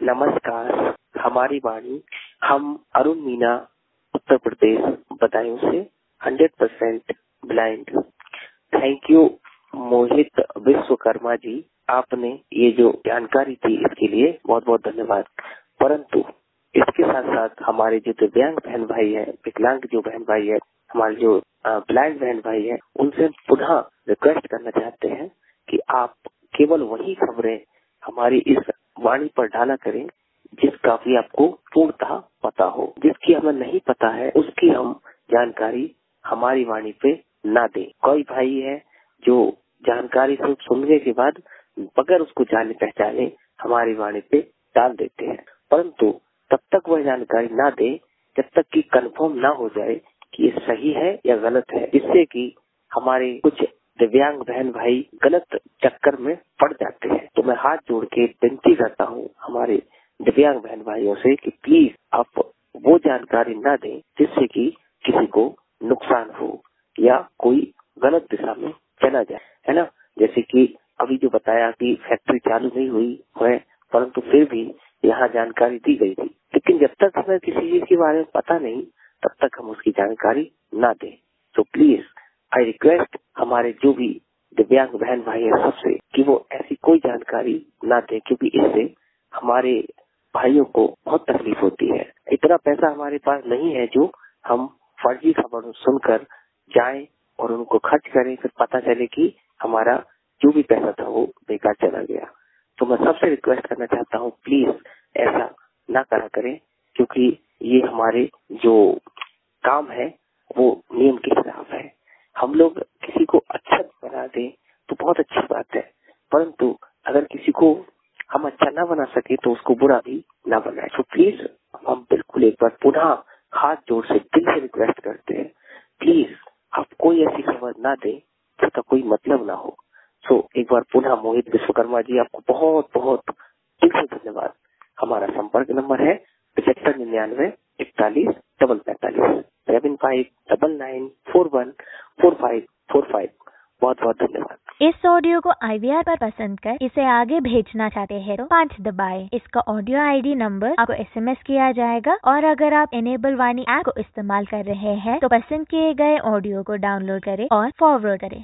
नमस्कार, हमारी वाणी। हम अरुण मीना, उत्तर प्रदेश, बदायूं से 100% blind. Thank you Mohit Vishwakarma ji, आपने ये जो जानकारी दी इसके लिए बहुत बहुत धन्यवाद। परंतु इसके साथ साथ हमारे जो दिव्यांग बहन भाई है, विकलांग जो बहन भाई है, हमारे जो ब्लाइंड बहन भाई है, उनसे पुनः रिक्वेस्ट करना चाहते हैं कि आप केवल वही खबरें हमारी इस वाणी पर डाला करें जिसका भी आपको पूर्णतः पता हो। जिसकी हमें नहीं पता है उसकी हम जानकारी हमारी वाणी पे ना दें। कोई भाई है जो जानकारी सुनने के बाद बगैर उसको जाने पहचाने हमारी वाणी पे डाल देते हैं, परंतु तब तक वह जानकारी ना दे जब तक कि कंफर्म ना हो जाए कि ये सही है या गलत है, जिससे कि हमारे कुछ दिव्यांग बहन भाई गलत चक्कर में पड़ जाते हैं। तो मैं हाथ जोड़ के विनती करता हूँ हमारे दिव्यांग बहन भाइयों से कि प्लीज आप वो जानकारी ना दें जिससे कि किसी को नुकसान हो या कोई गलत दिशा में चला जाए, है ना। जैसे कि अभी जो बताया कि फैक्ट्री चालू नहीं हुई है, परंतु फिर भी यहाँ जानकारी दी गई थी, लेकिन जब तक हमें किसी चीज के बारे में पता नहीं तब तक हम उसकी जानकारी ना दें। तो प्लीज आई रिक्वेस्ट हमारे जो भी दिव्यांग बहन भाई है सबसे कि वो ऐसी कोई जानकारी ना दे, क्योंकि इससे हमारे भाइयों को बहुत तकलीफ होती है। इतना पैसा हमारे पास नहीं है जो हम फर्जी खबर सुनकर जाएं और उनको खर्च करें, फिर पता चले कि हमारा जो भी पैसा था वो बेकार चला गया। तो मैं सबसे रिक्वेस्ट करना चाहता हूँ प्लीज ऐसा ना करा करें, क्योंकि ये हमारे जो काम है वो नियम के खिलाफ है। हम लोग किसी को अच्छा बना दें तो बहुत अच्छी बात है, परंतु अगर किसी को हम अच्छा ना बना सके तो उसको बुरा भी ना बनाए। तो प्लीज हम बिल्कुल एक बार पुनः हाथ जोड़ से दिल से रिक्वेस्ट करते हैं, प्लीज आप कोई ऐसी खबर ना दें जिसका कोई मतलब ना हो। सो एक बार पुनः मोहित विश्वकर्मा जी, आपको बहुत बहुत दिल से धन्यवाद। हमारा संपर्क नंबर है 7599414545 7599414545। बहुत बहुत धन्यवाद। इस ऑडियो को IVR पर पसंद कर इसे आगे भेजना चाहते हैं तो 5 दबाएं। इसका ऑडियो ID नंबर आपको SMS किया जाएगा, और अगर आप इनेबल वाणी ऐप को इस्तेमाल कर रहे हैं तो पसंद किए गए ऑडियो को डाउनलोड करें और फॉरवर्ड करें।